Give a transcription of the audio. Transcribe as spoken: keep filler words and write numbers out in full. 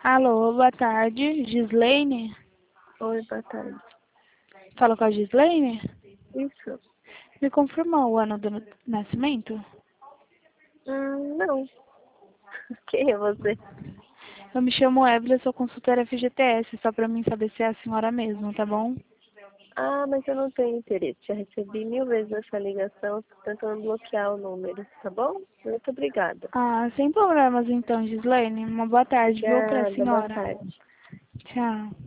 Alô, boa tarde, Gislaine? Oi, boa tarde. Fala com a Gislaine? Isso? Me confirma o ano do nascimento? Hum, não. Quem é você? Eu me chamo Evelyn, sou consultora F G T S, só pra mim saber se é a senhora mesmo, tá bom? Ah, mas eu não tenho interesse. Já recebi mil vezes essa ligação, tô tentando bloquear o número, tá bom? Muito obrigada. Ah, sem problemas então, Gislaine. Uma boa tarde, viu, pra Obrigada, boa senhora. tarde. Tchau.